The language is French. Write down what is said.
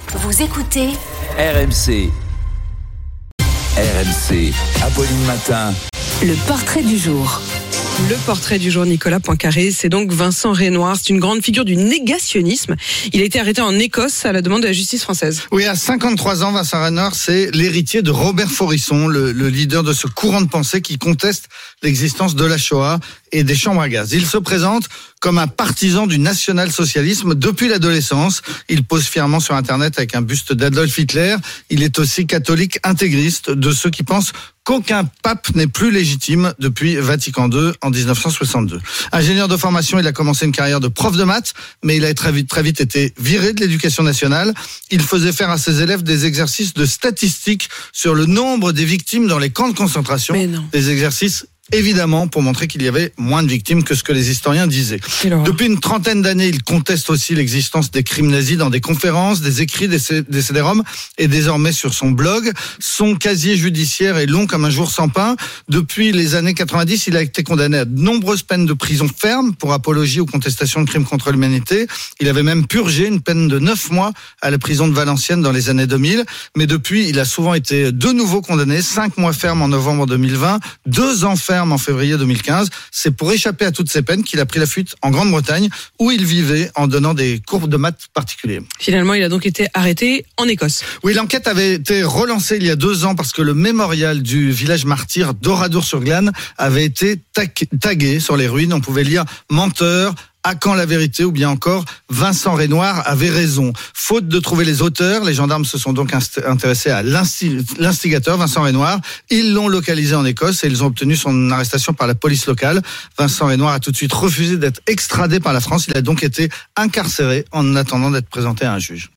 Vous écoutez RMC. RMC, Apolline Matin. le portrait du jour. Le portrait du jour, Nicolas Poincaré, c'est donc Vincent Renoir. C'est une grande figure du négationnisme. Il a été arrêté en Écosse à la demande de la justice française. Oui, à 53 ans, Vincent Renoir, c'est l'héritier de Robert Faurisson, le leader de ce courant de pensée qui conteste l'existence de la Shoah et des chambres à gaz. Il se présente comme un partisan du national-socialisme depuis l'adolescence. Il pose fièrement sur Internet avec un buste d'Adolf Hitler. Il est aussi catholique intégriste, de ceux qui pensent qu'aucun pape n'est plus légitime depuis Vatican II en 1962. Ingénieur de formation, il a commencé une carrière de prof de maths, mais il a très vite été viré de l'éducation nationale. Il faisait faire à ses élèves des exercices de statistiques sur le nombre des victimes dans les camps de concentration. Des exercices évidemment pour montrer qu'il y avait moins de victimes que ce que les historiens disaient. Depuis une trentaine d'années, il conteste aussi l'existence des crimes nazis dans des conférences, des écrits, des CD-ROM et désormais sur son blog. Son casier judiciaire est long comme un jour sans pain. Depuis les années 90, il a été condamné à de nombreuses peines de prison ferme pour apologie ou contestation de crimes contre l'humanité. Il avait même purgé une peine de 9 mois à la prison de Valenciennes dans les années 2000. Mais depuis, il a souvent été de nouveau condamné. 5 mois ferme en novembre 2020, 2 ans ferme en février 2015. C'est pour échapper à toutes ces peines qu'il a pris la fuite en Grande-Bretagne, où il vivait en donnant des cours de maths particuliers. Finalement, il a donc été arrêté en Écosse. Oui, l'enquête avait été relancée il y a 2 ans parce que le mémorial du village martyr d'Oradour-sur-Glane avait été tagué sur les ruines. On pouvait lire « Menteur », à quand la vérité, ou bien encore Vincent Renoir avait raison. Faute de trouver les auteurs, les gendarmes se sont donc intéressés à l'instigateur Vincent Renoir. Ils l'ont localisé en Écosse et ils ont obtenu son arrestation par la police locale. Vincent Renoir a tout de suite refusé d'être extradé par la France. Il a donc été incarcéré en attendant d'être présenté à un juge.